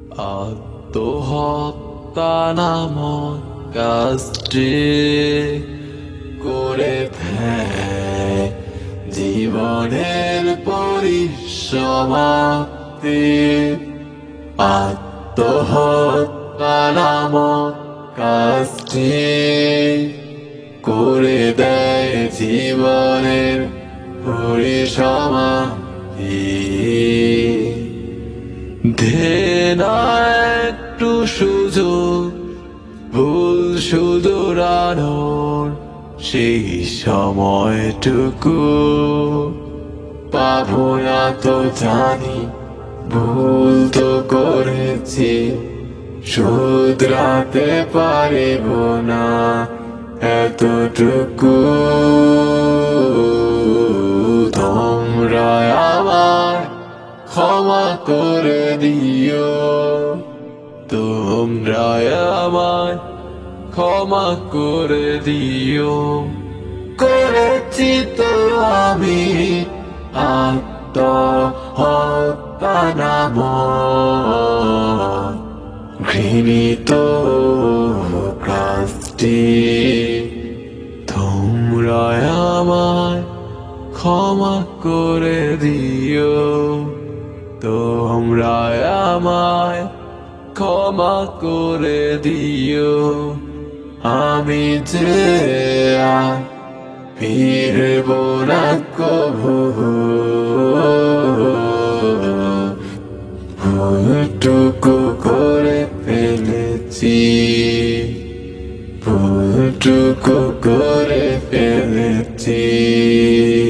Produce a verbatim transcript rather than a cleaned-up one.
আত্মহত্যা নামক কাজটি করে দেয় জীবনের পরিসমাপ্তি। আত্মহত্যা নামক কাজটি করে দেয় জীবনের পরিসমাপ্তি। দে না একটু সুযোগ ভুল শুধরানোর, সেই সময়টুকু পাবো না তো জানি, ভুল তো করেছি, শুধরাতে পারিব না এতটুকু। তোমরা আমায় ক্ষমা করে দিও, তোমরা আমায় ক্ষমা করে দিও। করেছি তো আমি আত্মহত্যা নামক ঘৃণিত কাজটি। তোমরা আমায় ক্ষমা করে দিও, তোমরা আমায় ক্ষমা করে দিও। আমি যে আর ফিরব না কভু, ভুলটুকু করে ফেলেছি, ভুলটুকু করে ফেলেছি।